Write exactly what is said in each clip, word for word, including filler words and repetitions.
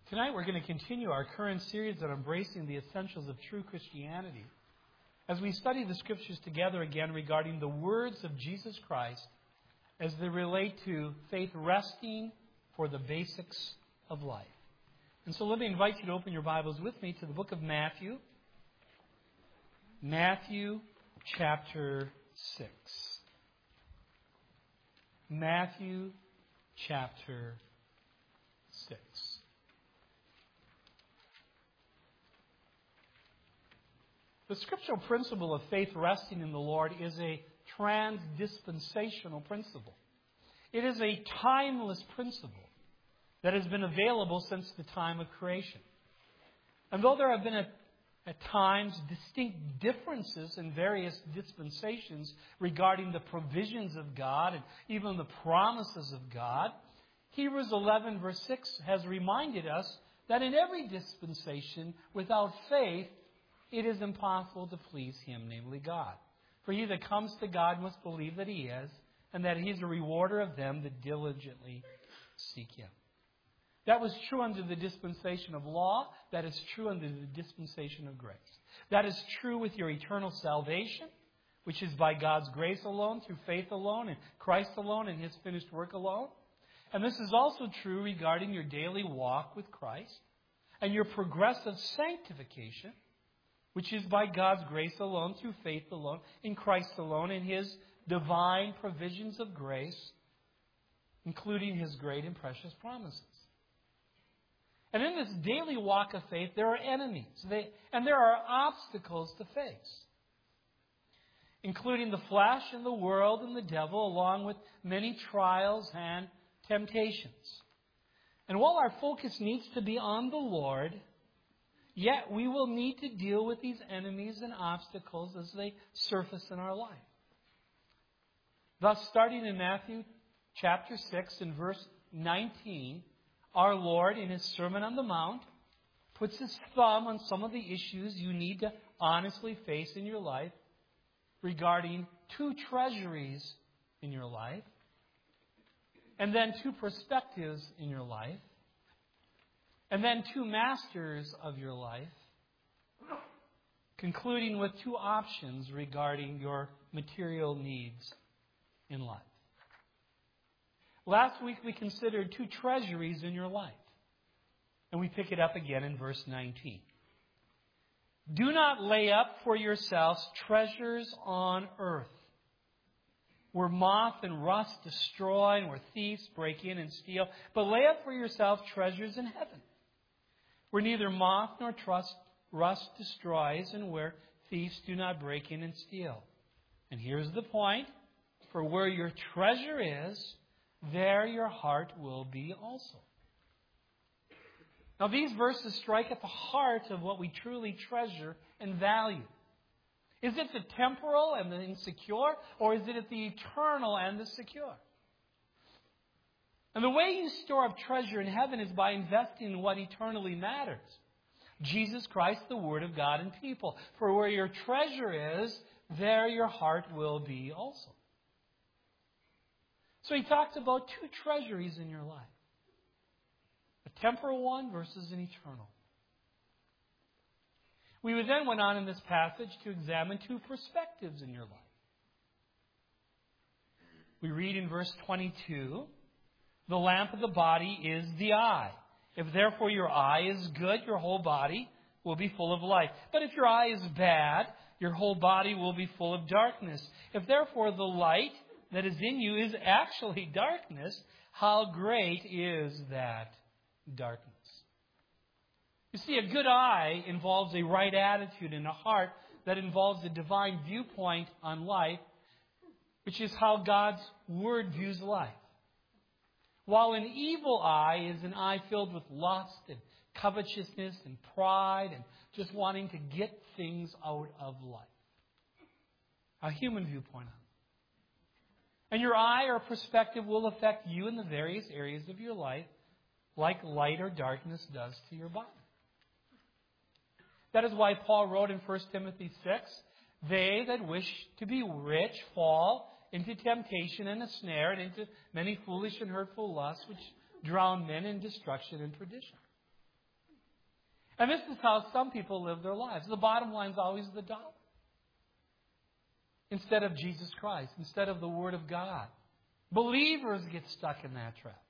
Tonight we're going to continue our current series on embracing the essentials of true Christianity as we study the Scriptures together again regarding the words of Jesus Christ as they relate to faith resting for the basics of life. And so let me invite you to open your Bibles with me to the book of Matthew, Matthew chapter six. Matthew chapter six. The scriptural principle of faith resting in the Lord is a trans-dispensational principle. It is a timeless principle that has been available since the time of creation. And though there have been at, at times distinct differences in various dispensations regarding the provisions of God and even the promises of God, Hebrews eleven verse six has reminded us that in every dispensation, without faith, it is impossible to please Him, namely God. For he that comes to God must believe that He is, and that He is a rewarder of them that diligently seek Him. That was true under the dispensation of law. That is true under the dispensation of grace. That is true with your eternal salvation, which is by God's grace alone, through faith alone, in Christ alone, and His finished work alone. And this is also true regarding your daily walk with Christ and your progressive sanctification, which is by God's grace alone, through faith alone, in Christ alone, in His divine provisions of grace, including His great and precious promises. And in this daily walk of faith, there are enemies, they, and there are obstacles to face, including the flesh and the world and the devil, along with many trials and temptations. And while our focus needs to be on the Lord, yet we will need to deal with these enemies and obstacles as they surface in our life. Thus, starting in Matthew chapter six and verse nineteen, our Lord, in His Sermon on the Mount, puts His thumb on some of the issues you need to honestly face in your life regarding two treasuries in your life, and then two perspectives in your life, and then two masters of your life, concluding with two options regarding your material needs in life. Last week we considered two treasuries in your life. And we pick it up again in verse nineteen. Do not lay up for yourselves treasures on earth, where moth and rust destroy and where thieves break in and steal, but lay up for yourselves treasures in heaven, where neither moth nor trust, rust destroys and where thieves do not break in and steal. And here's the point. For where your treasure is, there your heart will be also. Now these verses strike at the heart of what we truly treasure and value. Is it the temporal and the insecure, or is it the eternal and the secure? And the way you store up treasure in heaven is by investing in what eternally matters. Jesus Christ, the Word of God and people. For where your treasure is, there your heart will be also. So he talks about two treasuries in your life. A temporal one versus an eternal. We then went on in this passage to examine two perspectives in your life. We read in verse twenty-two, the lamp of the body is the eye. If therefore your eye is good, your whole body will be full of light. But if your eye is bad, your whole body will be full of darkness. If therefore the light that is in you is actually darkness, how great is that darkness? You see, a good eye involves a right attitude and a heart that involves a divine viewpoint on life, which is how God's Word views life. While an evil eye is an eye filled with lust and covetousness and pride and just wanting to get things out of life. A human viewpoint on it. And your eye or perspective will affect you in the various areas of your life, like light or darkness does to your body. That is why Paul wrote in First Timothy six, they that wish to be rich fall into temptation and a snare and into many foolish and hurtful lusts which drown men in destruction and perdition. And this is how some people live their lives. The bottom line is always the dollar. Instead of Jesus Christ, instead of the Word of God. Believers get stuck in that trap.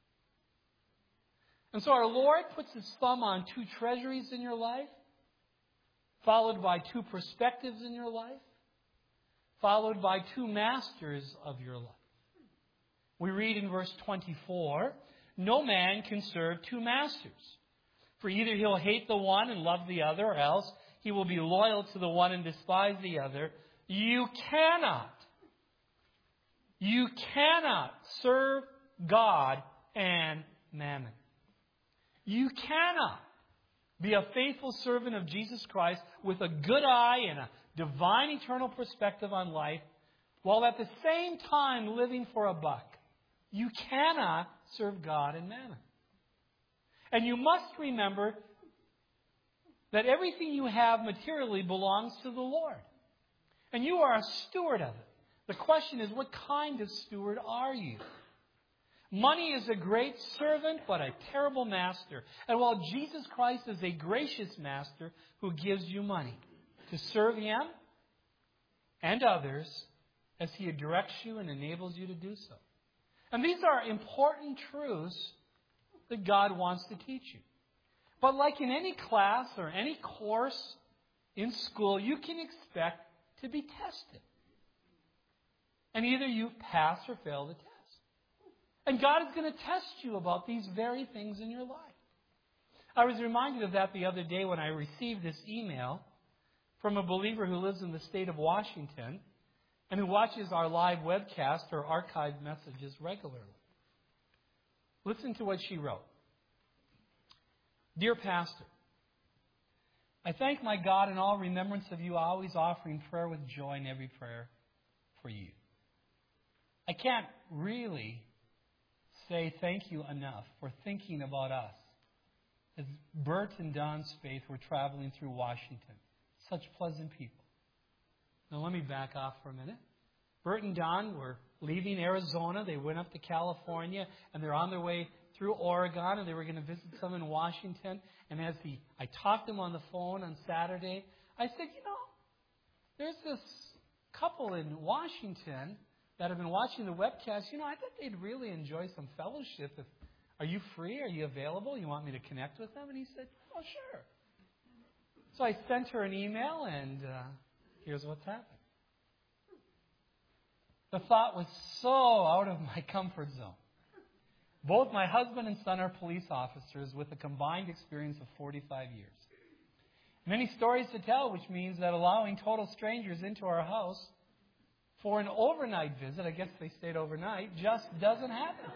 And so our Lord puts His thumb on two treasuries in your life, followed by two perspectives in your life, followed by two masters of your life. We read in verse twenty-four, no man can serve two masters. For either he'll hate the one and love the other, or else he will be loyal to the one and despise the other. You cannot, you cannot serve God and mammon. You cannot be a faithful servant of Jesus Christ with a good eye and a divine eternal perspective on life, while at the same time living for a buck. You cannot serve God and mammon. And you must remember that everything you have materially belongs to the Lord. And you are a steward of it. The question is, what kind of steward are you? Money is a great servant, but a terrible master. And while Jesus Christ is a gracious master who gives you money to serve Him and others as He directs you and enables you to do so. And these are important truths that God wants to teach you. But like in any class or any course in school, you can expect to be tested. And either you pass or fail the test. And God is going to test you about these very things in your life. I was reminded of that the other day when I received this email from a believer who lives in the state of Washington and who watches our live webcast or archived messages regularly. Listen to what she wrote. Dear Pastor, I thank my God in all remembrance of you, always offering prayer with joy in every prayer for you. I can't really say thank you enough for thinking about us as Bert and Don's faith were traveling through Washington. Such pleasant people. Now let me back off for a minute. Bert and Don were leaving Arizona. They went up to California, and they're on their way through Oregon, and they were going to visit some in Washington. And as the, I talked to them on the phone on Saturday, I said, you know, there's this couple in Washington that have been watching the webcast. You know, I thought they'd really enjoy some fellowship. If, are you free? Are you available? You want me to connect with them? And he said, oh, sure. So I sent her an email, and uh, here's what's happened. The thought was so out of my comfort zone. Both my husband and son are police officers with a combined experience of forty-five years. Many stories to tell, which means that allowing total strangers into our house for an overnight visit, I guess they stayed overnight, just doesn't happen.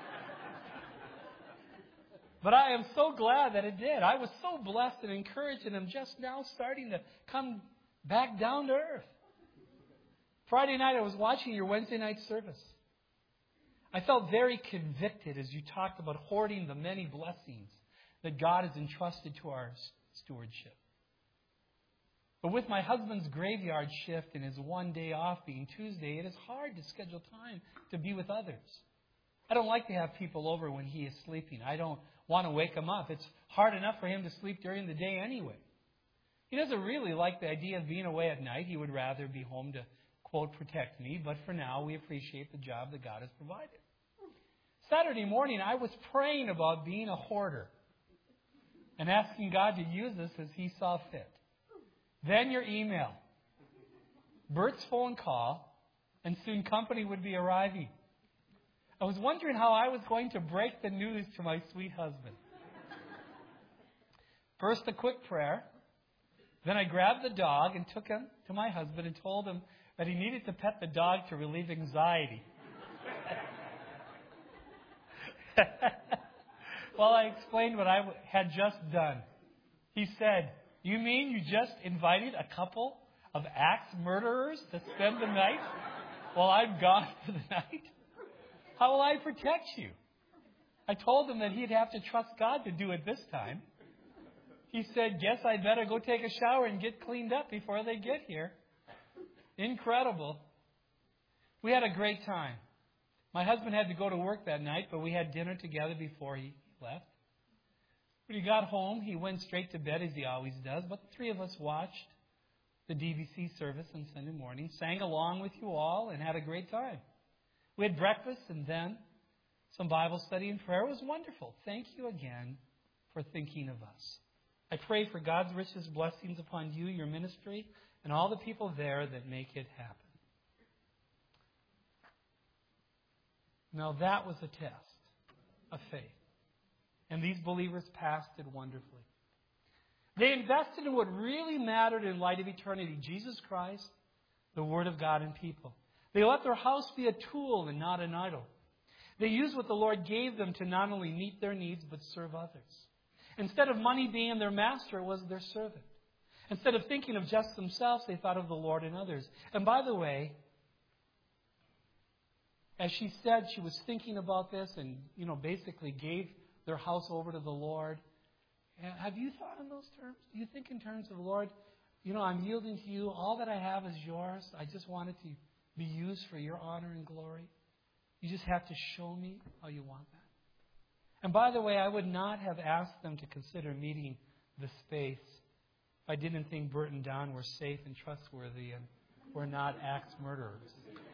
But I am so glad that it did. I was so blessed and encouraged, and I'm just now starting to come back down to earth. Friday night, I was watching your Wednesday night service. I felt very convicted as you talked about hoarding the many blessings that God has entrusted to our stewardship. But with my husband's graveyard shift and his one day off being Tuesday, it is hard to schedule time to be with others. I don't like to have people over when he is sleeping. I don't want to wake him up. It's hard enough for him to sleep during the day anyway. He doesn't really like the idea of being away at night. He would rather be home to, quote, protect me. But for now, we appreciate the job that God has provided. Saturday morning, I was praying about being a hoarder and asking God to use us as He saw fit. Then your email, Bert's phone call, and soon company would be arriving. I was wondering how I was going to break the news to my sweet husband. First, a quick prayer. Then I grabbed the dog and took him to my husband and told him that he needed to pet the dog to relieve anxiety. While I explained what I had just done, he said, you mean you just invited a couple of axe murderers to spend the night while I'm gone for the night? How will I protect you? I told him that he'd have to trust God to do it this time. He said, guess I'd better go take a shower and get cleaned up before they get here. Incredible. We had a great time. My husband had to go to work that night, but we had dinner together before he left. When he got home, he went straight to bed, as he always does. But the three of us watched the D V C service on Sunday morning, sang along with you all, and had a great time. We had breakfast and then some Bible study and prayer. It was wonderful. Thank you again for thinking of us. I pray for God's richest blessings upon you, your ministry, and all the people there that make it happen. Now that was a test of faith. And these believers passed it wonderfully. They invested in what really mattered in light of eternity, Jesus Christ, the Word of God, and people. They let their house be a tool and not an idol. They used what the Lord gave them to not only meet their needs, but serve others. Instead of money being their master, it was their servant. Instead of thinking of just themselves, they thought of the Lord and others. And by the way, as she said, she was thinking about this and, you know, basically gave their house over to the Lord. Have you thought in those terms? Do you think in terms of, Lord, you know, I'm yielding to you. All that I have is yours. I just want it to be used for your honor and glory. You just have to show me how you want that. And by the way, I would not have asked them to consider meeting the space if I didn't think Bert and Don were safe and trustworthy and were not axe murderers.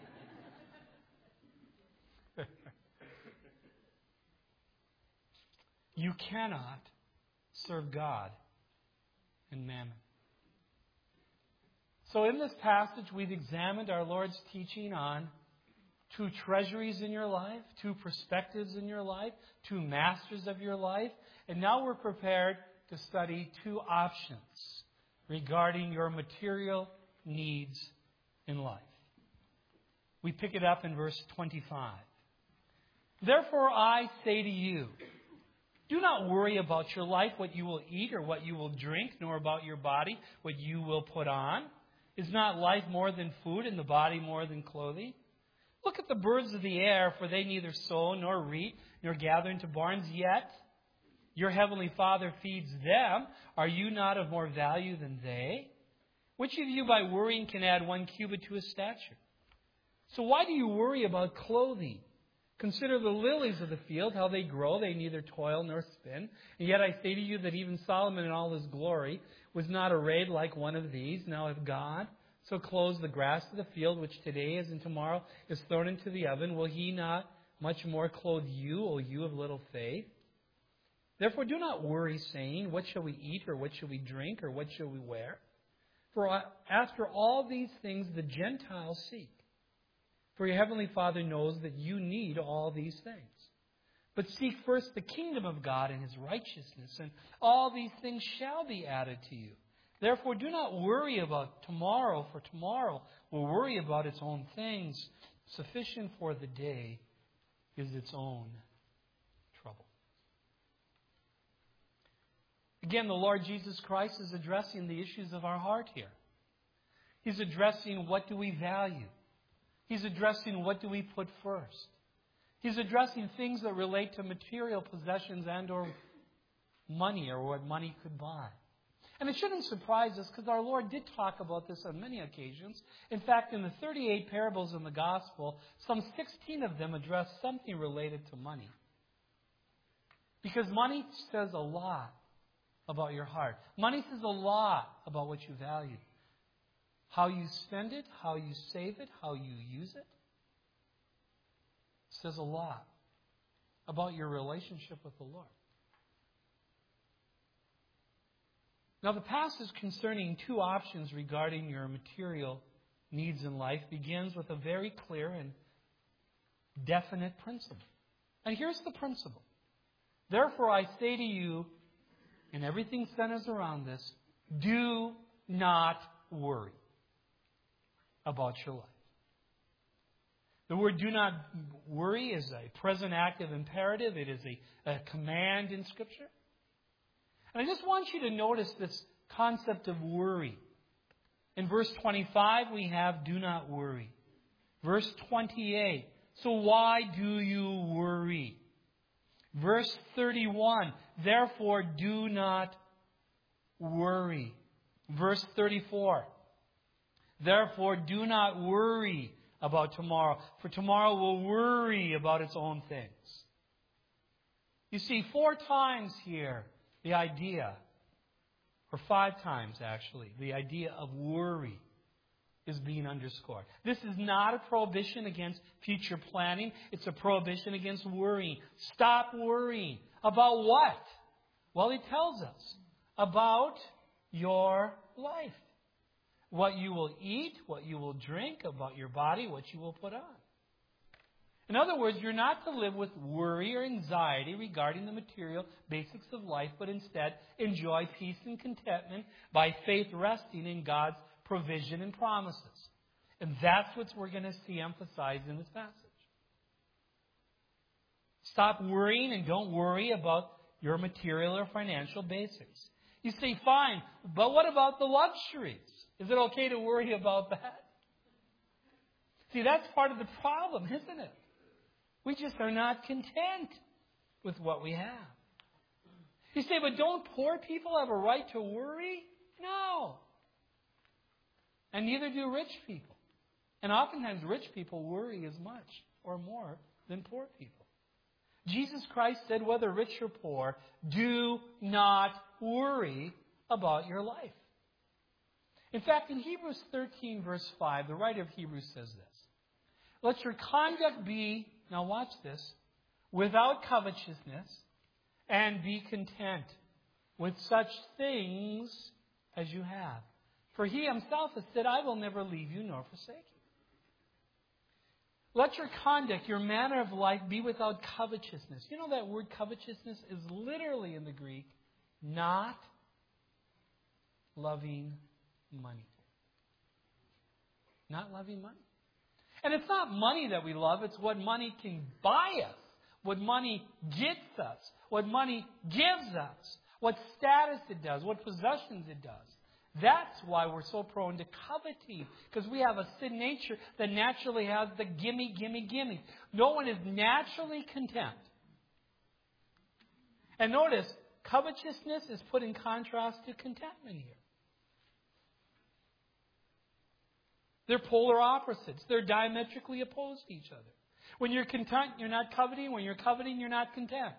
You cannot serve God and mammon. So in this passage, we've examined our Lord's teaching on two treasuries in your life, two perspectives in your life, two masters of your life. And now we're prepared to study two options regarding your material needs in life. We pick it up in verse twenty-five. Therefore I say to you, do not worry about your life, what you will eat or what you will drink, nor about your body, what you will put on. Is not life more than food, and the body more than clothing? Look at the birds of the air, for they neither sow nor reap, nor gather into barns, yet your heavenly Father feeds them. Are you not of more value than they? Which of you by worrying can add one cubit to his stature? So why do you worry about clothing? Consider the lilies of the field, how they grow. They neither toil nor spin. And yet I say to you that even Solomon in all his glory was not arrayed like one of these. Now if God so clothes the grass of the field, which today is and tomorrow is thrown into the oven, will he not much more clothe you, O you of little faith? Therefore do not worry, saying, what shall we eat, or what shall we drink, or what shall we wear? For after all these things the Gentiles seek. For your heavenly Father knows that you need all these things. But seek first the kingdom of God and his righteousness, and all these things shall be added to you. Therefore, do not worry about tomorrow, for tomorrow will worry about its own things. Sufficient for the day is its own trouble. Again, the Lord Jesus Christ is addressing the issues of our heart here. He's addressing what do we value. He's addressing what do we put first. He's addressing things that relate to material possessions and or money or what money could buy. And it shouldn't surprise us because our Lord did talk about this on many occasions. In fact, in the thirty-eight parables in the Gospel, some sixteen of them address something related to money. Because money says a lot about your heart. Money says a lot about what you value. How you spend it, how you save it, how you use it, says a lot about your relationship with the Lord. Now, the passage concerning two options regarding your material needs in life begins with a very clear and definite principle. And here's the principle. Therefore, I say to you, and everything centers around this, do not worry about your life. The word do not worry is a present active imperative. It is a, a command in Scripture. And I just want you to notice this concept of worry. In verse twenty-five, we have do not worry. Verse twenty-eight, so why do you worry? Verse thirty-one, therefore do not worry. Verse thirty-four, therefore do not worry about tomorrow, for tomorrow will worry about its own things. You see, four times here the idea, or five times actually, the idea of worry is being underscored. This is not a prohibition against future planning. It's a prohibition against worrying. Stop worrying. About what? Well, he tells us about your life. What you will eat, what you will drink, about your body, what you will put on. In other words, you're not to live with worry or anxiety regarding the material basics of life, but instead enjoy peace and contentment by faith resting in God's provision and promises. And that's what we're going to see emphasized in this passage. Stop worrying and don't worry about your material or financial basics. You say, fine, but what about the luxuries? Is it okay to worry about that? See, that's part of the problem, isn't it? We just are not content with what we have. You say, but don't poor people have a right to worry? No. And neither do rich people. And oftentimes rich people worry as much or more than poor people. Jesus Christ said, whether rich or poor, do not worry about your life. In fact, in Hebrews thirteen, verse five, the writer of Hebrews says this. Let your conduct be, now watch this, without covetousness, and be content with such things as you have. For he himself has said, I will never leave you nor forsake you. Let your conduct, your manner of life, be without covetousness. You know that word covetousness is literally in the Greek, not loving money. Not loving money. And it's not money that we love, it's what money can buy us, what money gets us, what money gives us, what status it does, what possessions it does. That's why we're so prone to coveting, because we have a sin nature that naturally has the gimme, gimme, gimme. No one is naturally content. And notice, covetousness is put in contrast to contentment here. They're polar opposites. They're diametrically opposed to each other. When you're content, you're not coveting. When you're coveting, you're not content.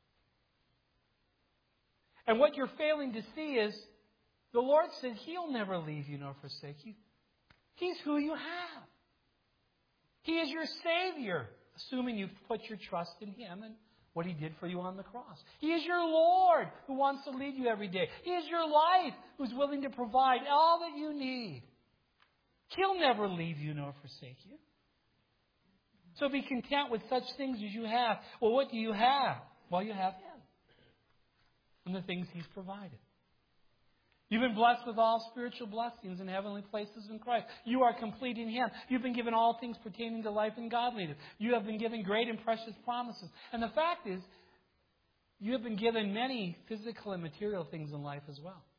And what you're failing to see is the Lord said He'll never leave you nor forsake you. He's who you have. He is your Savior, assuming you've put your trust in Him and what He did for you on the cross. He is your Lord who wants to lead you every day. He is your life who's willing to provide all that you need. He'll never leave you nor forsake you. So be content with such things as you have. Well, what do you have? Well, you have Him and the things He's provided. You've been blessed with all spiritual blessings in heavenly places in Christ. You are complete in Him. You've been given all things pertaining to life and godliness. You have been given great and precious promises. And the fact is, you have been given many physical and material things in life as well.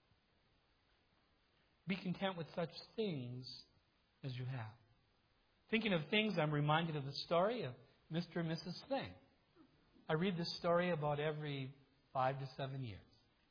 Be content with such things as you have. Thinking of things, I'm reminded of the story of Mister and Missus Thing. I read this story about every five to seven years.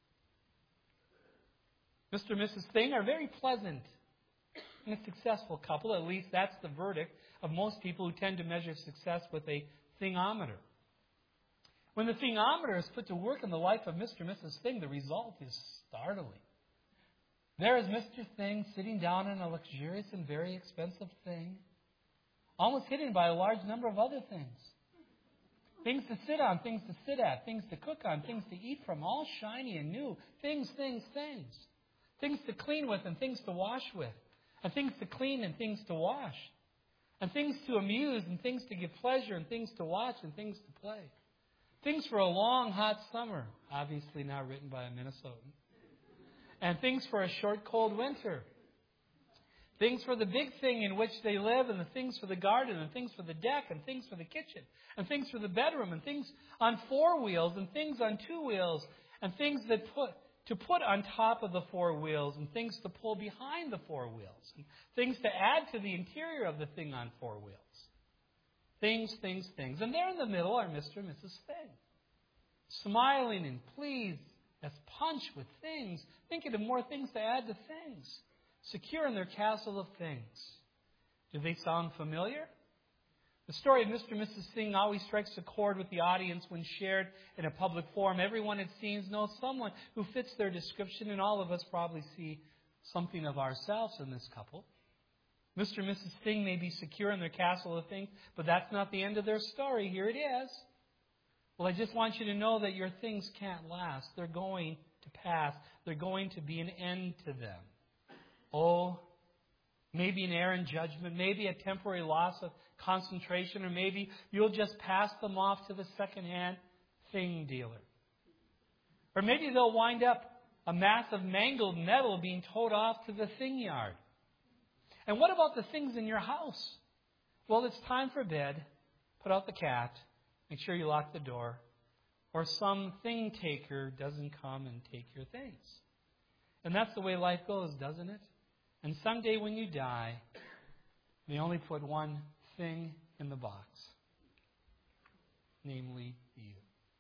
Mister and Missus Thing are very pleasant and a successful couple. At least that's the verdict of most people who tend to measure success with a thingometer. When the thingometer is put to work in the life of Mister and Missus Thing, the result is startling. There is Mister Thing sitting down in a luxurious and very expensive thing, almost hidden by a large number of other things. Things to sit on, things to sit at, things to cook on, things to eat from, all shiny and new. Things, things, things. Things to clean with and things to wash with. And things to clean and things to wash. And things to amuse and things to give pleasure and things to watch and things to play. Things for a long, hot summer. Obviously not written by a Minnesotan. And things for a short, cold winter. Things for the big thing in which they live, and the things for the garden, and things for the deck, and things for the kitchen, and things for the bedroom, and things on four wheels, and things on two wheels, and things that put to put on top of the four wheels, and things to pull behind the four wheels, and things to add to the interior of the thing on four wheels. Things, things, things. And there in the middle are Mister and Missus Thing, smiling and pleased as punch with things, thinking of more things to add to things, secure in their castle of things. Do they sound familiar? The story of Mister and Missus Singh always strikes a chord with the audience when shared in a public forum. Everyone, it seems, knows someone who fits their description, and all of us probably see something of ourselves in this couple. Mister and Missus Singh may be secure in their castle of things, but that's not the end of their story. Here it is. Well, I just want you to know that your things can't last. They're going to pass. They're going to be an end to them. Oh, maybe an errant judgment, maybe a temporary loss of concentration, or maybe you'll just pass them off to the second-hand thing dealer. Or maybe they'll wind up a mass of mangled metal being towed off to the thing yard. And what about the things in your house? Well, it's time for bed. Put out the cat. Make sure you lock the door. Or some thing taker doesn't come and take your things. And that's the way life goes, doesn't it? And someday when you die, they only put one thing in the box. Namely, you.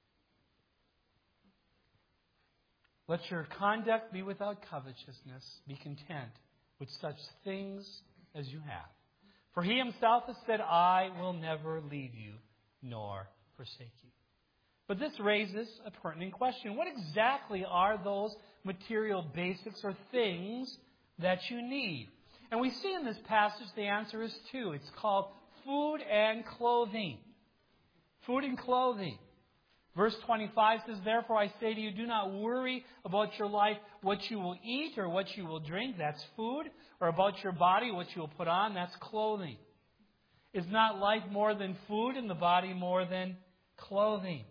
Let your conduct be without covetousness. Be content with such things as you have. For He Himself has said, I will never leave you nor forsake you. But this raises a pertinent question. What exactly are those material basics or things that you need? And we see in this passage the answer is two. It's called food and clothing. Food and clothing. Verse twenty-five says, Therefore I say to you, do not worry about your life, what you will eat or what you will drink. That's food. Or about your body, what you will put on. That's clothing. Is not life more than food and the body more than clothing?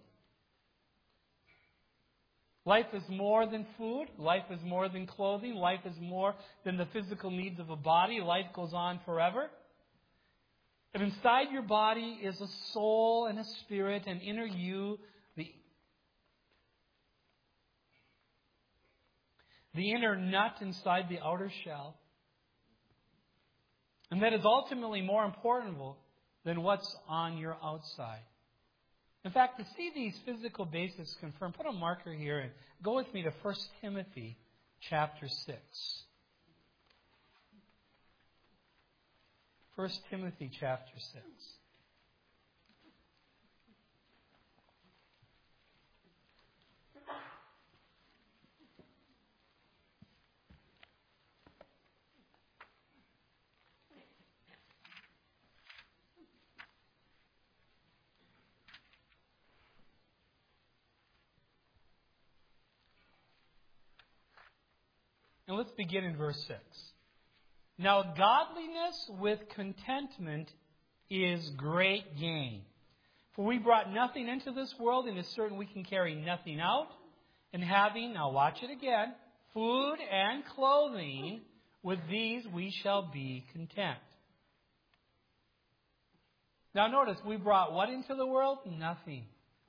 Life is more than food. Life is more than clothing. Life is more than the physical needs of a body. Life goes on forever. And inside your body is a soul and a spirit, an inner you, the, the inner nut inside the outer shell. And that is ultimately more important than what's on your outside. In fact, to see these physical basics confirmed, put a marker here and go with me to First Timothy chapter six. First Timothy chapter six. And let's begin in verse six. Now, godliness with contentment is great gain. For we brought nothing into this world, and it's certain we can carry nothing out. And having, now watch it again, food and clothing, with these we shall be content. Now notice, we brought what into the world? Nothing.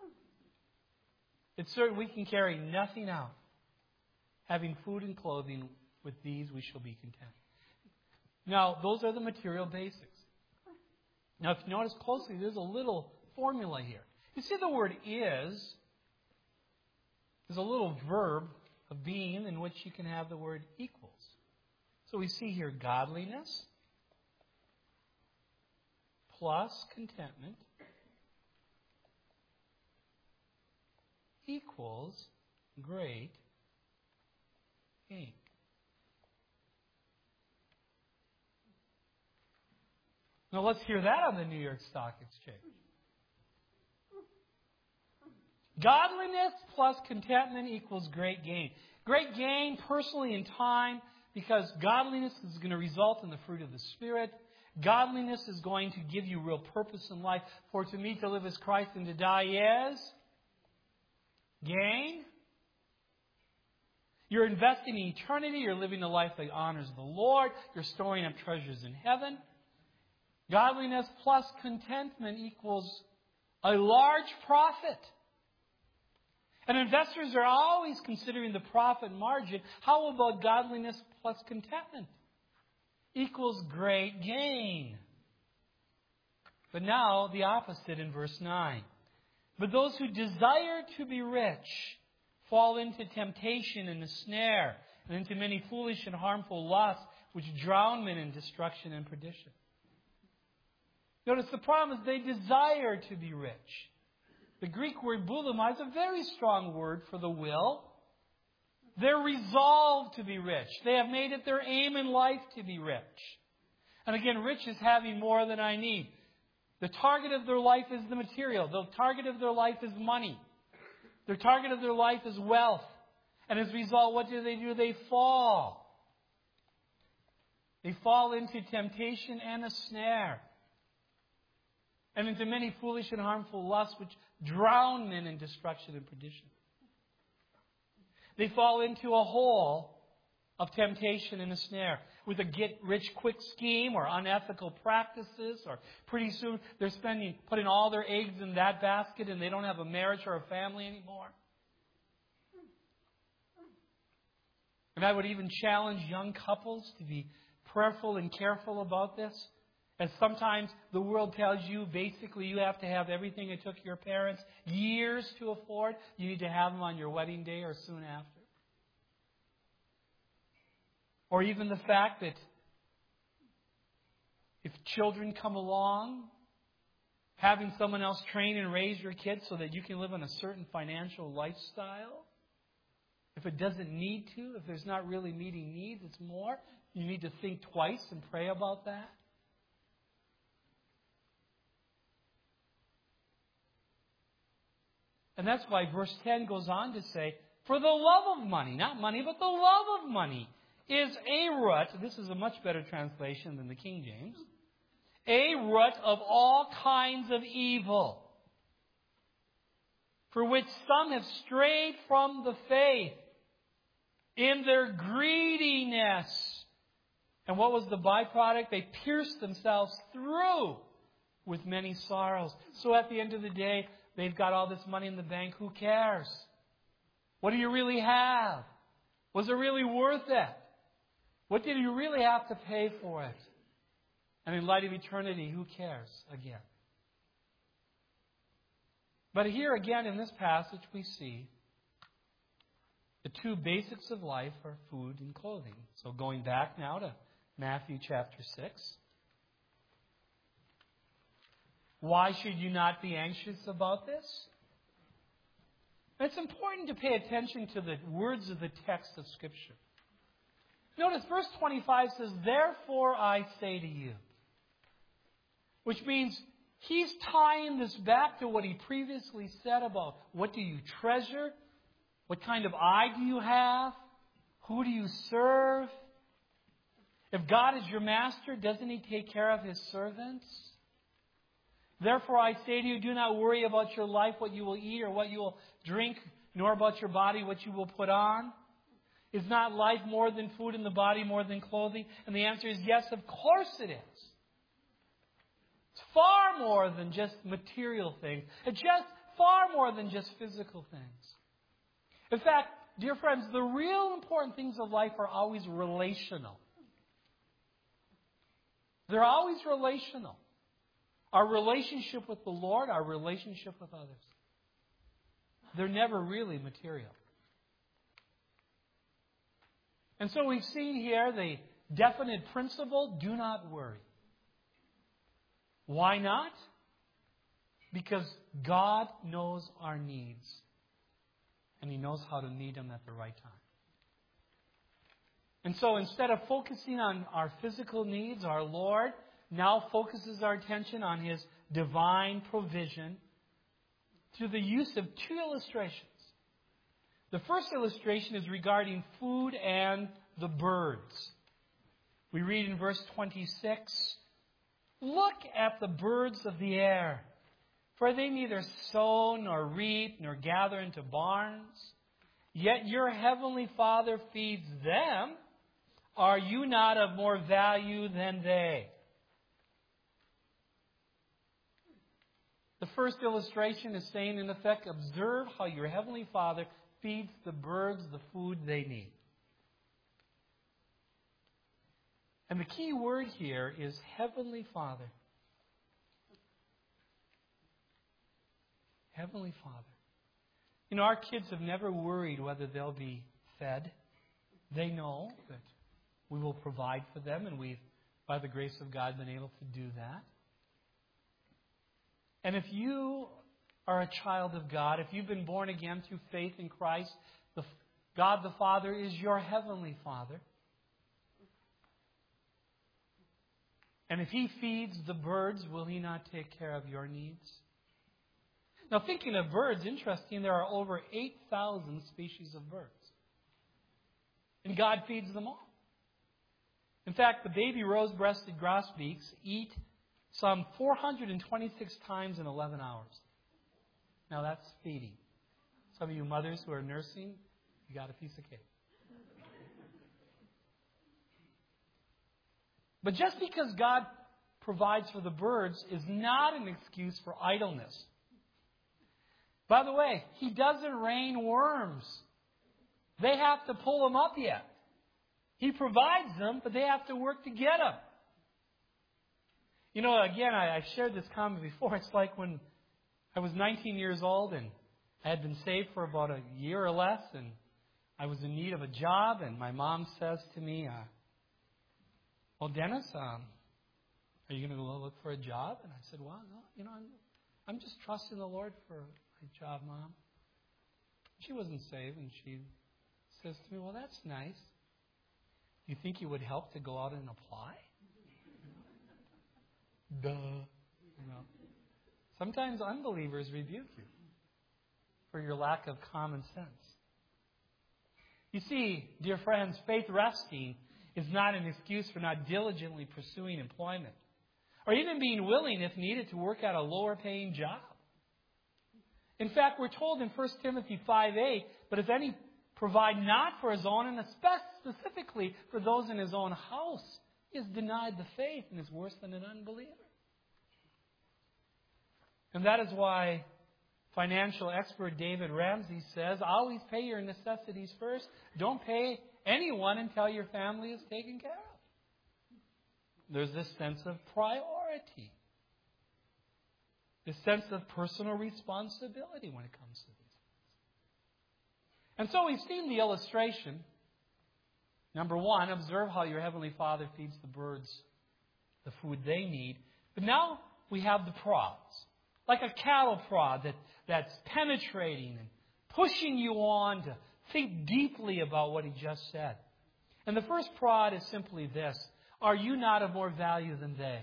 It's certain we can carry nothing out. Having food and clothing, with these we shall be content. Now, those are the material basics. Now, if you notice closely, there's a little formula here. You see the word is. There's a little verb of being in which you can have the word equals. So we see here godliness plus contentment equals great gain. Now let's hear that on the New York Stock Exchange. Godliness plus contentment equals great gain. Great gain personally in time, because godliness is going to result in the fruit of the Spirit. Godliness is going to give you real purpose in life. For to me to live is Christ and to die is gain. You're investing in eternity. You're living a life that honors the Lord. You're storing up treasures in heaven. Godliness plus contentment equals a large profit. And investors are always considering the profit margin. How about godliness plus contentment? Equals great gain. But now the opposite in verse nine. But those who desire to be rich fall into temptation and a snare, and into many foolish and harmful lusts, which drown men in destruction and perdition. Notice the problem is they desire to be rich. The Greek word boulomai is a very strong word for the will. They're resolved to be rich. They have made it their aim in life to be rich. And again, rich is having more than I need. The target of their life is the material. The target of their life is money. The target of their life is wealth. And as a result, what do they do? They fall. They fall into temptation and a snare. And into many foolish and harmful lusts which drown men in destruction and perdition. They fall into a hole of temptation and a snare with a get-rich-quick scheme or unethical practices, or pretty soon they're spending, putting all their eggs in that basket and they don't have a marriage or a family anymore. And I would even challenge young couples to be prayerful and careful about this. As sometimes the world tells you, basically, you have to have everything it took your parents years to afford. You need to have them on your wedding day or soon after. Or even the fact that if children come along, having someone else train and raise your kids so that you can live on a certain financial lifestyle. If it doesn't need to, if there's not really meeting needs, it's more. You need to think twice and pray about that. And that's why verse ten goes on to say, for the love of money, not money, but the love of money is a root. This is a much better translation than the King James. A root of all kinds of evil, for which some have strayed from the faith in their greediness. And what was the byproduct? They pierced themselves through with many sorrows. So at the end of the day, they've got all this money in the bank. Who cares? What do you really have? Was it really worth it? What did you really have to pay for it? And in light of eternity, who cares again? But here again in this passage we see the two basics of life are food and clothing. So going back now to Matthew chapter six. Why should you not be anxious about this? It's important to pay attention to the words of the text of Scripture. Notice verse twenty-five says, therefore I say to you. Which means he's tying this back to what he previously said about what do you treasure? What kind of eye do you have? Who do you serve? If God is your master, doesn't he take care of his servants? Therefore I say to you, do not worry about your life, what you will eat or what you will drink, nor about your body, what you will put on. Is not life more than food and the body more than clothing? And the answer is yes, of course it is. It's far more than just material things. It's just far more than just physical things. In fact, dear friends, the real important things of life are always relational. They're always relational. Our relationship with the Lord, our relationship with others. They're never really material. And so we've seen here the definite principle, do not worry. Why not? Because God knows our needs. And He knows how to meet them at the right time. And so instead of focusing on our physical needs, our Lord now focuses our attention on His divine provision through the use of two illustrations. The first illustration is regarding food and the birds. We read in verse twenty-six, look at the birds of the air, for they neither sow nor reap nor gather into barns, yet your heavenly Father feeds them. Are you not of more value than they? The first illustration is saying, in effect, observe how your heavenly Father feeds the birds the food they need. And the key word here is Heavenly Father. Heavenly Father. You know, our kids have never worried whether they'll be fed. They know that we will provide for them, and we've, by the grace of God, been able to do that. And if you are a child of God, if you've been born again through faith in Christ, the, God the Father is your heavenly Father. And if He feeds the birds, will He not take care of your needs? Now, thinking of birds, interesting, there are over eight thousand species of birds. And God feeds them all. In fact, the baby rose-breasted grosbeaks eat some four hundred twenty-six times in eleven hours. Now, that's feeding. Some of you mothers who are nursing, you got a piece of cake. But just because God provides for the birds is not an excuse for idleness. By the way, He doesn't rain worms. They have to pull them up yet. He provides them, but they have to work to get them. You know, again, I, I've shared this comment before. It's like when I was nineteen years old and I had been saved for about a year or less, and I was in need of a job, and my mom says to me, uh, well, Dennis, um, are you going to go look for a job? And I said, well, no, you know, I'm, I'm just trusting the Lord for my job, Mom. She wasn't saved, and she says to me, well, that's nice. You think it would help to go out and apply? Duh. You know. Sometimes unbelievers rebuke you for your lack of common sense. You see, dear friends, faith resting is not an excuse for not diligently pursuing employment, or even being willing, if needed, to work at a lower-paying job. In fact, we're told in First Timothy five eight, but if any provide not for his own, and specifically for those in his own house, he has denied the faith and is worse than an unbeliever. And that is why financial expert David Ramsey says, always pay your necessities first. Don't pay anyone until your family is taken care of. There's this sense of priority. This sense of personal responsibility when it comes to these things. And so we've seen the illustration. Number one, observe how your Heavenly Father feeds the birds the food they need. But now we have the prods. Like a cattle prod that, that's penetrating and pushing you on to think deeply about what he just said. And the first prod is simply this: are you not of more value than they?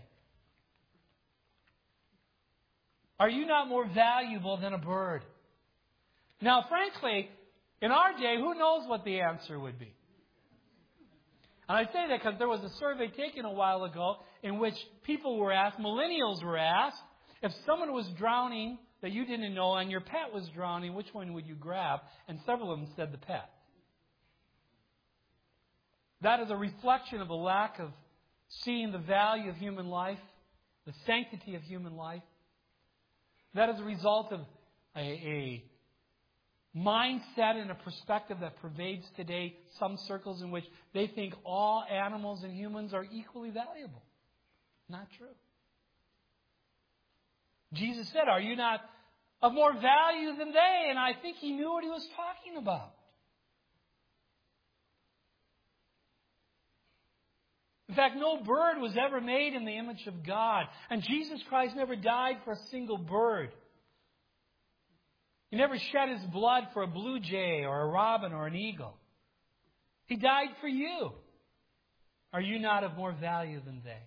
Are you not more valuable than a bird? Now, frankly, in our day, who knows what the answer would be? And I say that because there was a survey taken a while ago in which people were asked, millennials were asked, if someone was drowning that you didn't know and your pet was drowning, which one would you grab? And several of them said the pet. That is a reflection of a lack of seeing the value of human life, the sanctity of human life. That is a result of a, a mindset and a perspective that pervades today some circles in which they think all animals and humans are equally valuable. Not true. Jesus said, are you not of more value than they? And I think he knew what he was talking about. In fact, no bird was ever made in the image of God. And Jesus Christ never died for a single bird. He never shed his blood for a blue jay or a robin or an eagle. He died for you. Are you not of more value than they?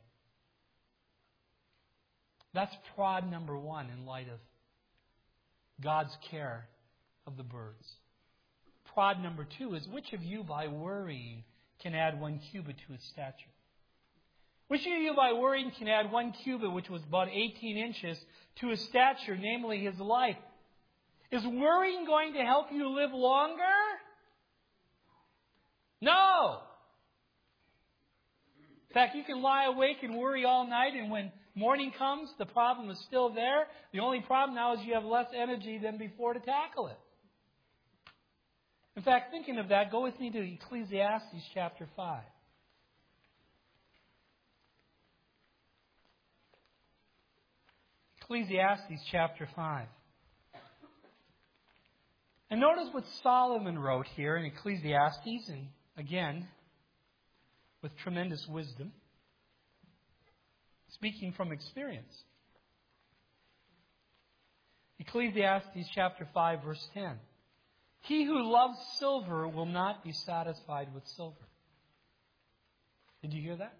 That's prod number one in light of God's care of the birds. Prod number two is, which of you by worrying can add one cubit to his stature? Which of you by worrying can add one cubit, which was about eighteen inches, to his stature, namely his life? Is worrying going to help you live longer? No. In fact, you can lie awake and worry all night, and when morning comes, the problem is still there. The only problem now is you have less energy than before to tackle it. In fact, thinking of that, go with me to Ecclesiastes chapter five. Ecclesiastes chapter five. And notice what Solomon wrote here in Ecclesiastes, and again, with tremendous wisdom, speaking from experience. Ecclesiastes chapter five, verse ten. He who loves silver will not be satisfied with silver. Did you hear that?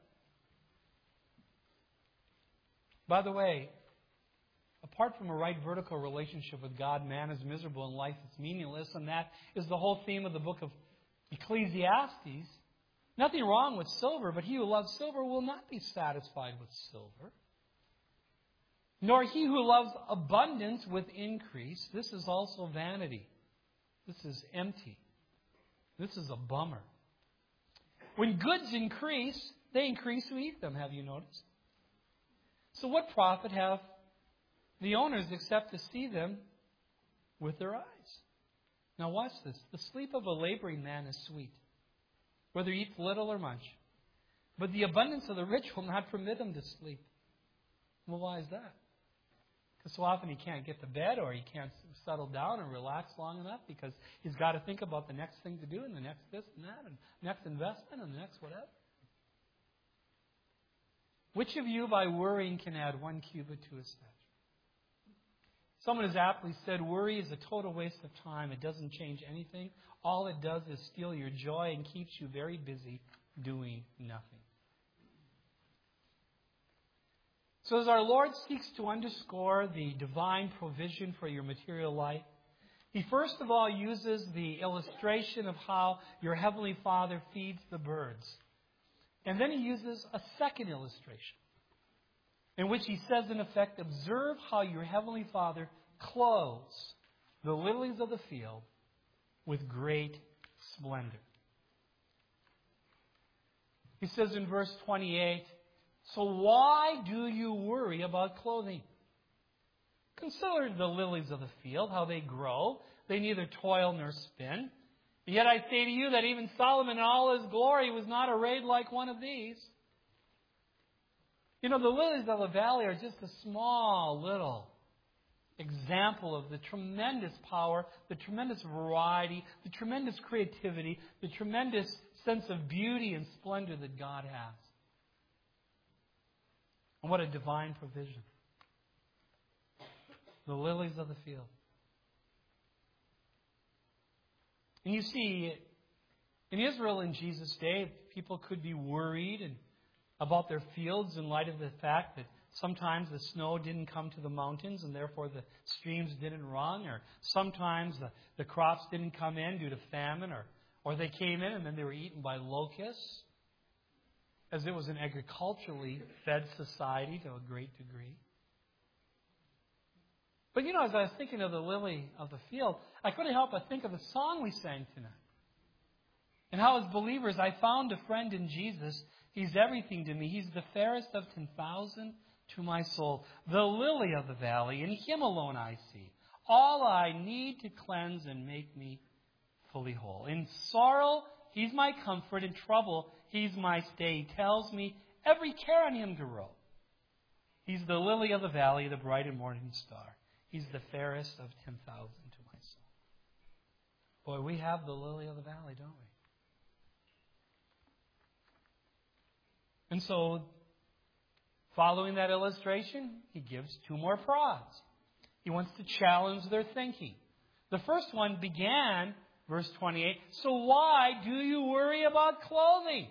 By the way, apart from a right vertical relationship with God, man is miserable in life. It's meaningless, and that is the whole theme of the book of Ecclesiastes. Nothing wrong with silver, but he who loves silver will not be satisfied with silver. Nor he who loves abundance with increase. This is also vanity. This is empty. This is a bummer. When goods increase, they increase who eat them, have you noticed? So what profit have the owners except to see them with their eyes? Now watch this. The sleep of a laboring man is sweet, whether he eats little or much. But the abundance of the rich will not permit him to sleep. Well, why is that? Because so often he can't get to bed, or he can't settle down and relax long enough because he's got to think about the next thing to do and the next this and that and next investment and the next whatever. Which of you by worrying can add one cubit to his stature? Someone has aptly said, worry is a total waste of time. It doesn't change anything. All it does is steal your joy and keeps you very busy doing nothing. So as our Lord seeks to underscore the divine provision for your material life, He first of all uses the illustration of how your Heavenly Father feeds the birds. And then He uses a second illustration in which He says, in effect, observe how your Heavenly Father clothes the lilies of the field with great splendor. He says in verse twenty-eight, so why do you worry about clothing? Consider the lilies of the field, how they grow. They neither toil nor spin. Yet I say to you that even Solomon in all his glory was not arrayed like one of these. You know, the lilies of the valley are just a small little example of the tremendous power, the tremendous variety, the tremendous creativity, the tremendous sense of beauty and splendor that God has. And what a divine provision. The lilies of the field. And you see, in Israel in Jesus' day, people could be worried and about their fields in light of the fact that sometimes the snow didn't come to the mountains and therefore the streams didn't run, or sometimes the, the crops didn't come in due to famine, or, or they came in and then they were eaten by locusts, as it was an agriculturally fed society to a great degree. But you know, as I was thinking of the lily of the field, I couldn't help but think of the song we sang tonight. And how as believers I found a friend in Jesus. He's everything to me. He's the fairest of ten thousand to my soul. The lily of the valley, in Him alone I see. All I need to cleanse and make me fully whole. In sorrow, He's my comfort. In trouble, He's my stay. He tells me every care on Him to row. He's the lily of the valley, the bright and morning star. He's the fairest of ten thousand to my soul. Boy, we have the lily of the valley, don't we? And so, following that illustration, He gives two more prods. He wants to challenge their thinking. The first one began, verse twenty-eight, so why do you worry about clothing?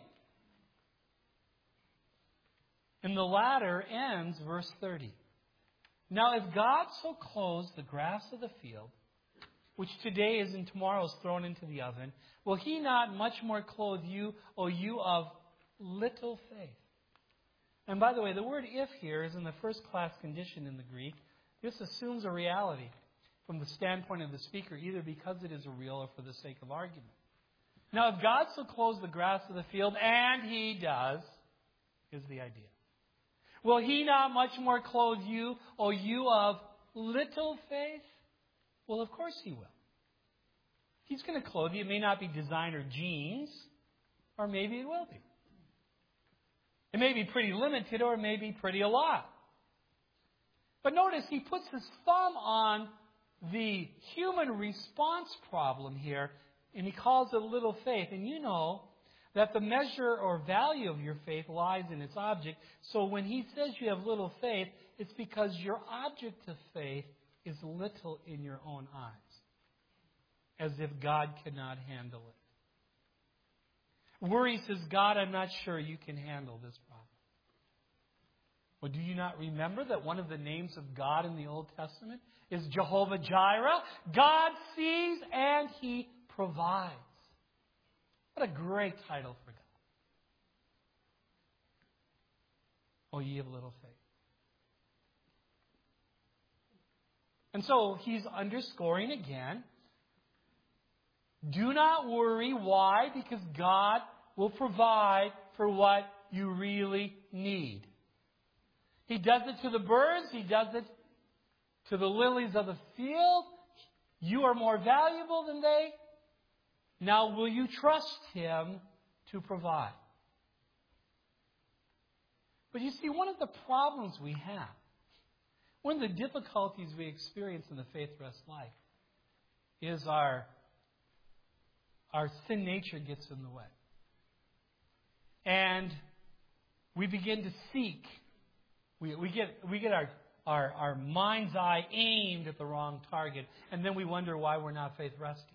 And the latter ends, verse thirty. Now, if God so clothes the grass of the field, which today is and tomorrow is thrown into the oven, will He not much more clothe you, O you of little faith? And by the way, the word if here is in the first class condition in the Greek. This assumes a reality from the standpoint of the speaker, either because it is a real or for the sake of argument. Now, if God so clothes the grass of the field, and He does, is the idea. Will He not much more clothe you, O you of little faith? Well, of course He will. He's going to clothe you. It may not be designer jeans, or maybe it will be. It may be pretty limited, or it may be pretty a lot. But notice He puts His thumb on the human response problem here, and He calls it little faith. And you know that the measure or value of your faith lies in its object. So when He says you have little faith, it's because your object of faith is little in your own eyes, as if God cannot handle it. Worry says, God, I'm not sure you can handle this problem. Well, do you not remember that one of the names of God in the Old Testament is Jehovah Jireh? God sees and He provides. What a great title for God. Oh, ye of little faith. And so He's underscoring again, do not worry. Why? Because God will provide for what you really need. He does it to the birds. He does it to the lilies of the field. You are more valuable than they. Now will you trust Him to provide? But you see, one of the problems we have, one of the difficulties we experience in the Faith Rest life is our, our sin nature gets in the way. And we begin to seek. We, we get, we get our, our, our mind's eye aimed at the wrong target. And then we wonder why we're not faith resting.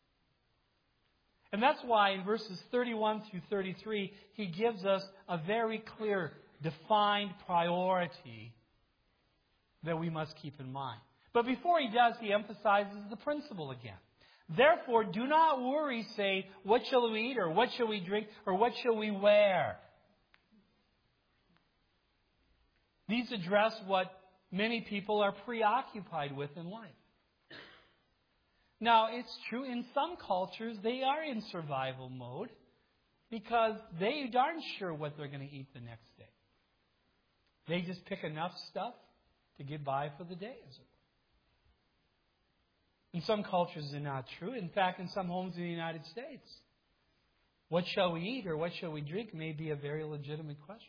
And that's why in verses thirty-one through thirty-three, he gives us a very clear, defined priority that we must keep in mind. But before he does, he emphasizes the principle again. Therefore, do not worry, say, what shall we eat, or what shall we drink, or what shall we wear? These address what many people are preoccupied with in life. Now, it's true, in some cultures, they are in survival mode because they aren't sure what they're going to eat the next day. They just pick enough stuff to get by for the day, as it were. In some cultures, it's not true. In fact, in some homes in the United States, what shall we eat or what shall we drink may be a very legitimate question.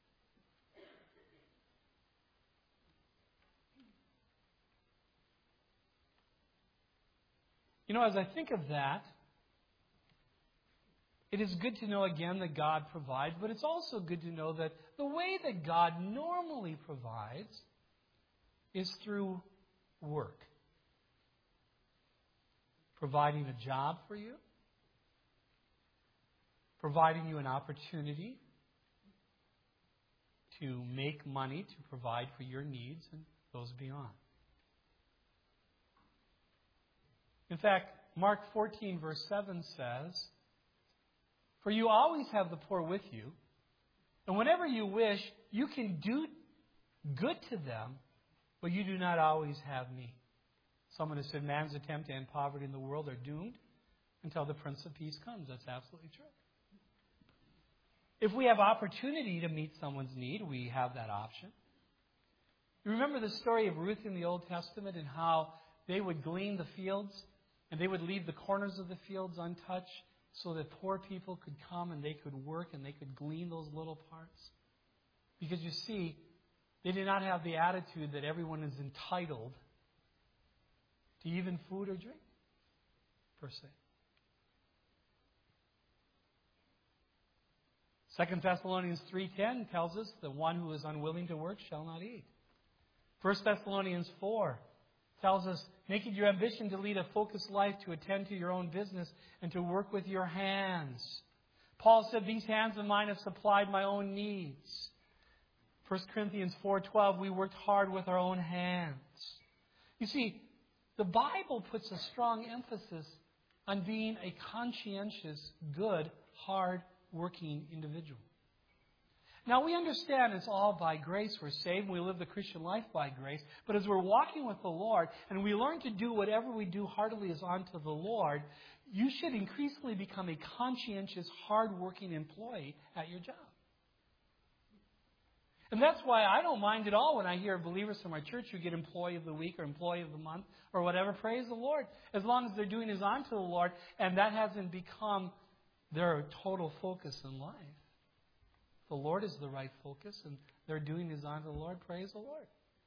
You know, as I think of that, it is good to know again that God provides, but it's also good to know that the way that God normally provides is through work. Providing a job for you, providing you an opportunity to make money to provide for your needs and those beyond. In fact, Mark fourteen verse seven says, for you always have the poor with you, and whenever you wish, you can do good to them, but you do not always have me. Someone has said man's attempt to end poverty in the world are doomed until the Prince of Peace comes. That's absolutely true. If we have opportunity to meet someone's need, we have that option. You remember the story of Ruth in the Old Testament and how they would glean the fields and they would leave the corners of the fields untouched so that poor people could come and they could work and they could glean those little parts? Because you see, they did not have the attitude that everyone is entitled to even food or drink, per se. Second Thessalonians three ten tells us the one who is unwilling to work shall not eat. First Thessalonians four tells us, make it your ambition to lead a focused life, to attend to your own business, and to work with your hands. Paul said, these hands of mine have supplied my own needs. First Corinthians four twelve, we worked hard with our own hands. You see, the Bible puts a strong emphasis on being a conscientious, good, hard-working individual. Now, we understand it's all by grace we're saved. We live the Christian life by grace. But as we're walking with the Lord and we learn to do whatever we do heartily as unto the Lord, you should increasingly become a conscientious, hard-working employee at your job. And that's why I don't mind at all when I hear believers from our church who get employee of the week or employee of the month or whatever. Praise the Lord. As long as they're doing His unto the Lord and that hasn't become their total focus in life. The Lord is the right focus and they're doing His unto the Lord. Praise the Lord.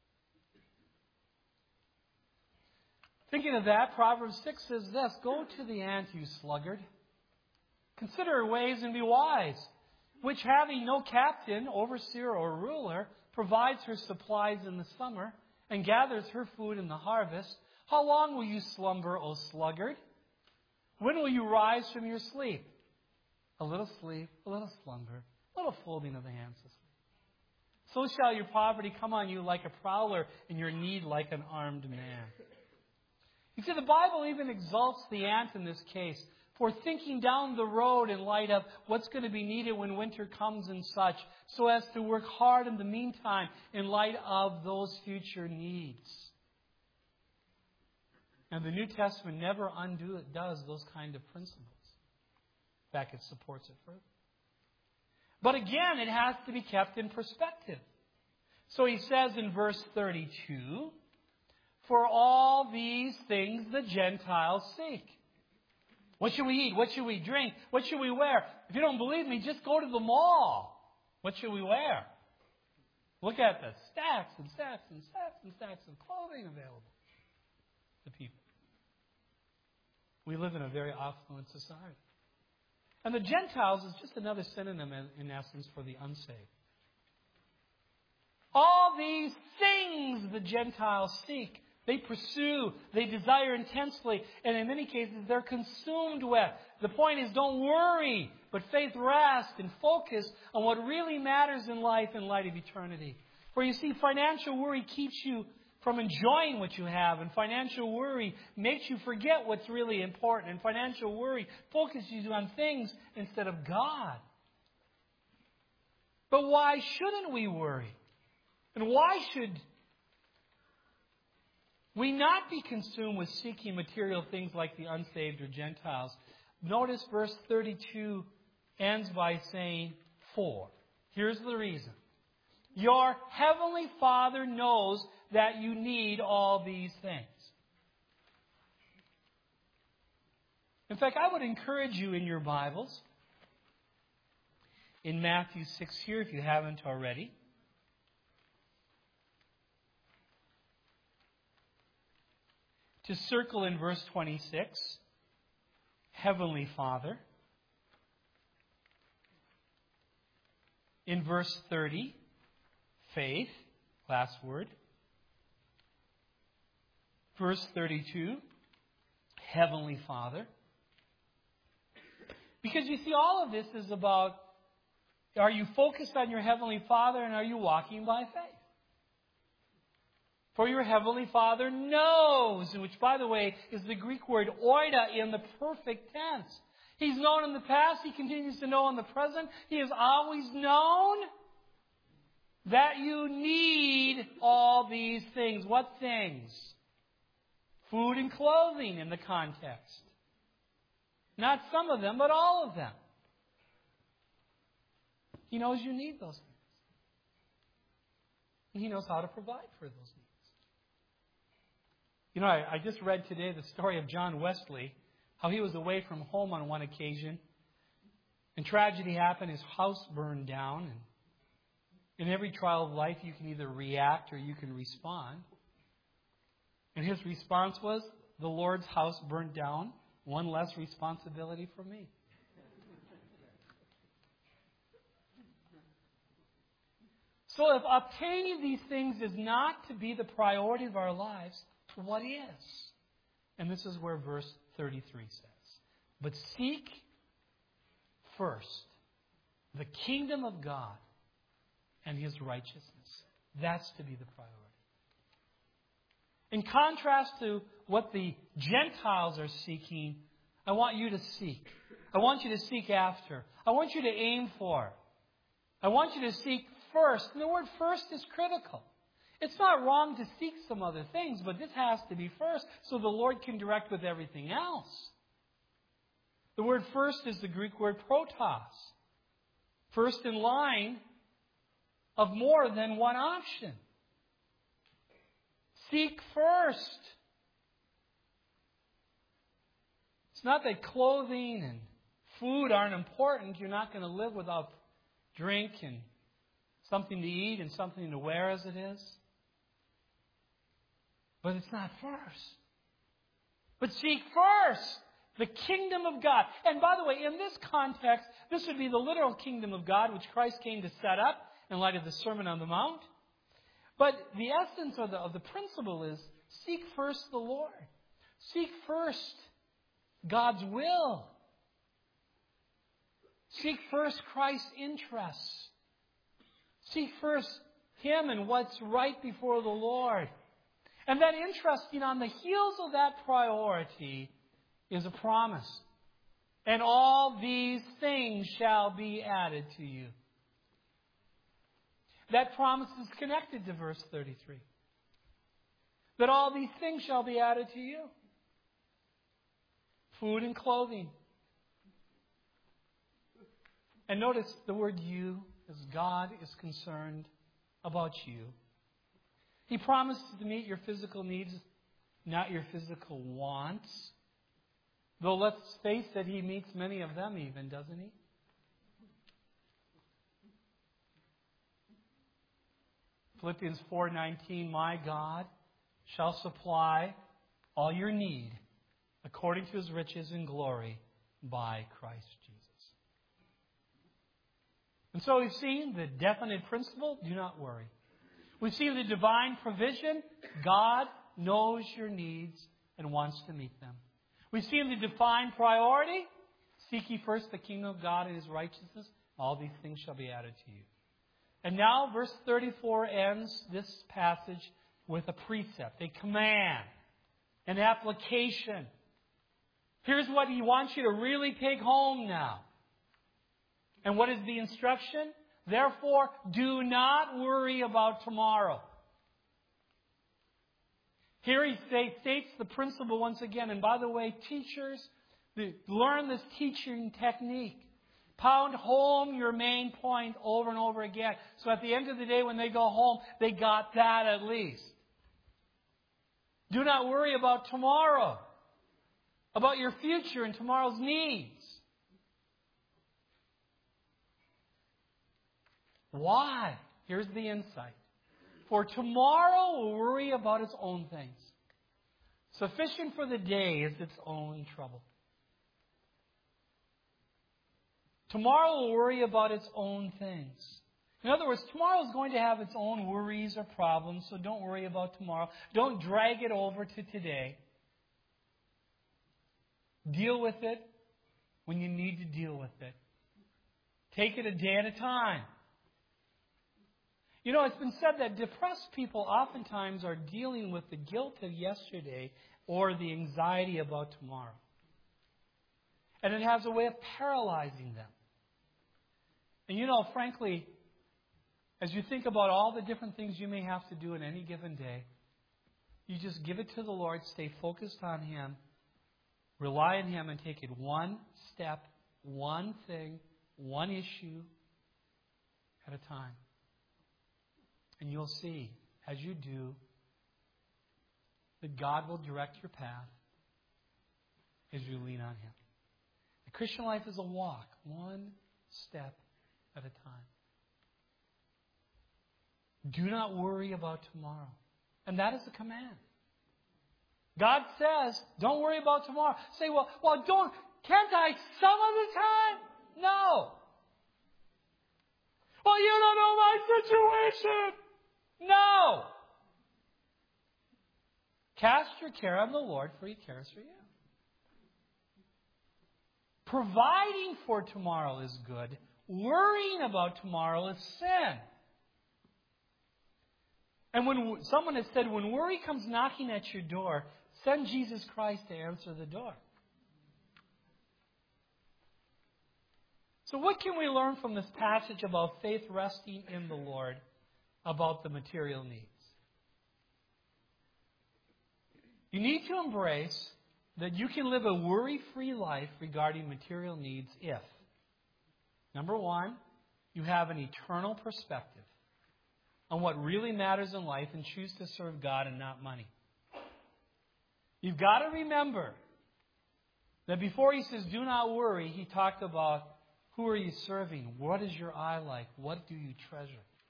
Thinking of that, Proverbs six says this, go to the ant, you sluggard. Consider her ways and be wise, which having no captain, overseer, or ruler, provides her supplies in the summer, and gathers her food in the harvest. How long will you slumber, O sluggard? When will you rise from your sleep? A little sleep, a little slumber, a little folding of the hands to sleep. So shall your poverty come on you like a prowler, and your need like an armed man. You see, the Bible even exalts the ant in this case for thinking down the road in light of what's going to be needed when winter comes and such, so as to work hard in the meantime in light of those future needs. And the New Testament never undo it does those kind of principles. In fact, it supports it further. But again, it has to be kept in perspective. So he says in verse thirty-two, for all these things the Gentiles seek. What should we eat? What should we drink? What should we wear? If you don't believe me, just go to the mall. What should we wear? Look at the stacks and stacks and stacks and stacks of clothing available to people. We live in a very affluent society. And the Gentiles is just another synonym, in, in essence, for the unsaved. All these things the Gentiles seek, they pursue, they desire intensely, and in many cases they're consumed with. The point is, don't worry, but faith rest and focus on what really matters in life in light of eternity. For you see, financial worry keeps you from enjoying what you have, and financial worry makes you forget what's really important, and financial worry focuses you on things instead of God. But why shouldn't we worry? And why should we not be consumed with seeking material things like the unsaved or Gentiles? Notice verse thirty-two ends by saying, for. Here's the reason. Your heavenly Father knows that you need all these things. In fact, I would encourage you in your Bibles, in Matthew six here, if you haven't already, to circle in verse twenty-six, Heavenly Father. In verse thirty, faith, last word. Verse thirty-two, Heavenly Father. Because you see, all of this is about, are you focused on your Heavenly Father and are you walking by faith? For your Heavenly Father knows, which, by the way, is the Greek word oida in the perfect tense. He's known in the past. He continues to know in the present. He has always known that you need all these things. What things? Food and clothing in the context. Not some of them, but all of them. He knows you need those things. And He knows how to provide for those needs. You know, I, I just read today the story of John Wesley, how he was away from home on one occasion, and tragedy happened, his house burned down. And in every trial of life, you can either react or you can respond. And his response was, the Lord's house burned down, one less responsibility for me. So if obtaining these things is not to be the priority of our lives, what is? And this is where verse thirty-three says, but seek first the kingdom of God and His righteousness. That's to be the priority. In contrast to what the Gentiles are seeking, I want you to seek. I want you to seek after. I want you to aim for. I want you to seek first. And the word first is critical. It's not wrong to seek some other things, but this has to be first so the Lord can direct with everything else. The word first is the Greek word protos. First in line of more than one option. Seek first. It's not that clothing and food aren't important. You're not going to live without drink and something to eat and something to wear as it is. But it's not first. But seek first the kingdom of God. And by the way, in this context, this would be the literal kingdom of God which Christ came to set up in light of the Sermon on the Mount. But the essence of the, of the principle is seek first the Lord. Seek first God's will. Seek first Christ's interests. Seek first Him and what's right before the Lord. And then interesting, on the heels of that priority is a promise. And all these things shall be added to you. That promise is connected to verse thirty-three. That all these things shall be added to you. Food and clothing. And notice the word you, as God is concerned about you. He promises to meet your physical needs, not your physical wants. Though let's face it, He meets many of them even, doesn't He? Philippians four nineteen, my God shall supply all your need according to His riches and glory by Christ Jesus. And so we've seen the definite principle, do not worry. We've seen the divine provision, God knows your needs and wants to meet them. We've seen the defined priority, seek ye first the kingdom of God and His righteousness, all these things shall be added to you. And now verse thirty-four ends this passage with a precept, a command, an application. Here's what He wants you to really take home now. And what is the instruction? Therefore, do not worry about tomorrow. Here he states the principle once again. And by the way, teachers, learn this teaching technique. Pound home your main point over and over again. So at the end of the day, when they go home, they got that at least. Do not worry about tomorrow, about your future and tomorrow's needs. Why? Here's the insight. For tomorrow will worry about its own things. Sufficient for the day is its own trouble. Tomorrow will worry about its own things. In other words, tomorrow is going to have its own worries or problems, so don't worry about tomorrow. Don't drag it over to today. Deal with it when you need to deal with it. Take it a day at a time. You know, it's been said that depressed people oftentimes are dealing with the guilt of yesterday or the anxiety about tomorrow. And it has a way of paralyzing them. And you know, frankly, as you think about all the different things you may have to do in any given day, you just give it to the Lord, stay focused on Him, rely on Him, and take it one step, one thing, one issue at a time. And you'll see, as you do, that God will direct your path as you lean on Him. The Christian life is a walk, one step at a time. Do not worry about tomorrow. And that is a command. God says, don't worry about tomorrow. Say, well, well, don't, can't I some of the time? No. Well, you don't know my situation. No. Cast your care on the Lord, for He cares for you. Providing for tomorrow is good. Worrying about tomorrow is sin. And when someone has said, when worry comes knocking at your door, send Jesus Christ to answer the door. So what can we learn from this passage about faith resting in the Lord about the material needs? You need to embrace that you can live a worry-free life regarding material needs if, number one, you have an eternal perspective on what really matters in life and choose to serve God and not money. You've got to remember that before He says, do not worry, He talked about who are you serving? What is your eye like? What do you treasure?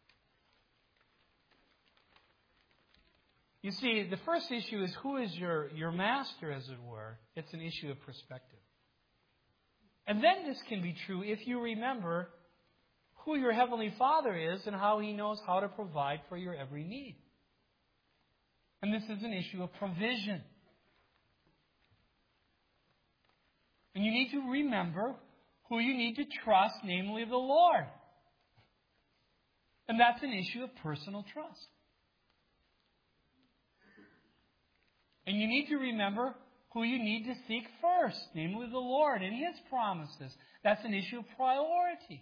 You see, the first issue is who is your, your master, as it were. It's an issue of perspective. And then this can be true if you remember who your Heavenly Father is and how He knows how to provide for your every need. And this is an issue of provision. And you need to remember who you need to trust, namely the Lord. And that's an issue of personal trust. And you need to remember who you need to seek first, namely the Lord and His promises. That's an issue of priority.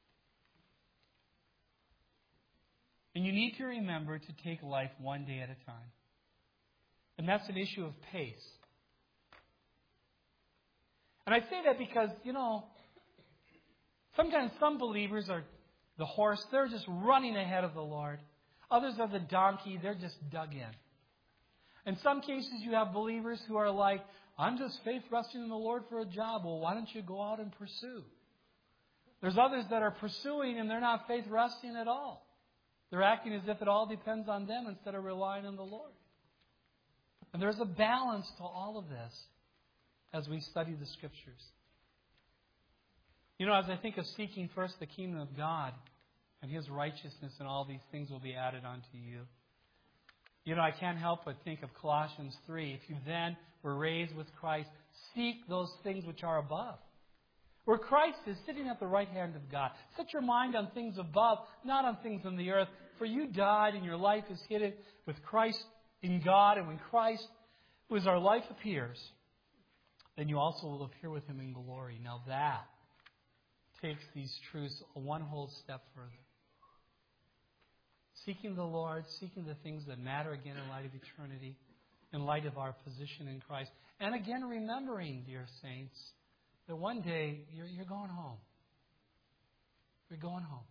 And you need to remember to take life one day at a time. And that's an issue of pace. And I say that because, you know, sometimes some believers are the horse, they're just running ahead of the Lord. Others are the donkey, they're just dug in. In some cases, you have believers who are like, I'm just faith resting in the Lord for a job. Well, why don't you go out and pursue? There's others that are pursuing and they're not faith resting at all. They're acting as if it all depends on them instead of relying on the Lord. And there's a balance to all of this as we study the Scriptures. You know, as I think of seeking first the kingdom of God and His righteousness, and all these things will be added unto you. You know, I can't help but think of Colossians three. If you then were raised with Christ, seek those things which are above, where Christ is sitting at the right hand of God. Set your mind on things above, not on things on the earth. For you died, and your life is hidden with Christ in God. And when Christ, who is our life, appears, then you also will appear with Him in glory. Now that takes these truths one whole step further. Seeking the Lord, seeking the things that matter again in light of eternity, in light of our position in Christ. And again, remembering, dear saints, that one day you're, you're going home. You're going home.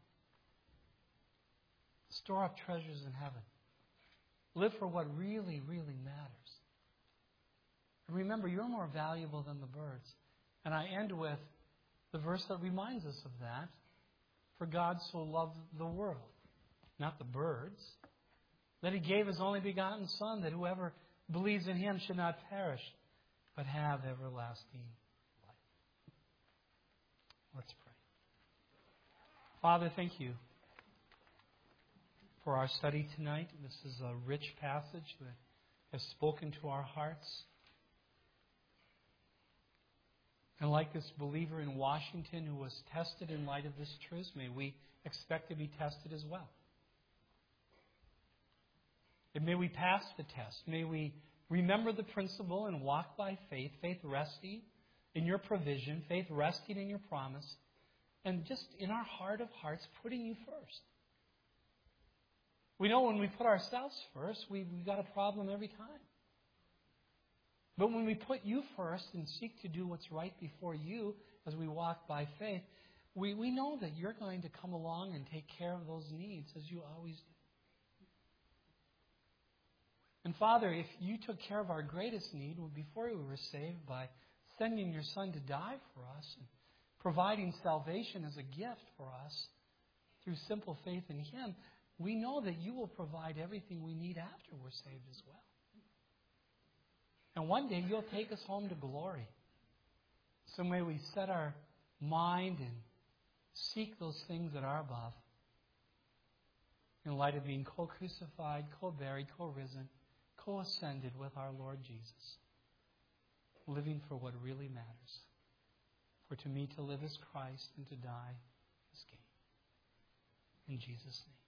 Store up treasures in heaven. Live for what really, really matters. And remember, you're more valuable than the birds. And I end with the verse that reminds us of that. For God so loved the world, not the birds, that He gave His only begotten Son, that whoever believes in Him should not perish, but have everlasting life. Let's pray. Father, thank You for our study tonight. This is a rich passage that has spoken to our hearts. And like this believer in Washington who was tested in light of this truth, may we expect to be tested as well. And may we pass the test. May we remember the principle and walk by faith, faith resting in Your provision, faith resting in Your promise, and just in our heart of hearts, putting You first. We know when we put ourselves first, we, we've got a problem every time. But when we put You first and seek to do what's right before You as we walk by faith, we, we know that You're going to come along and take care of those needs as You always do. And Father, if You took care of our greatest need before we were saved by sending Your Son to die for us and providing salvation as a gift for us through simple faith in Him, we know that You will provide everything we need after we're saved as well. And one day You'll take us home to glory. So may we set our mind and seek those things that are above in light of being co-crucified, co-buried, co-risen, co-ascended with our Lord Jesus, living for what really matters. For to me to live is Christ, and to die is gain. In Jesus' name.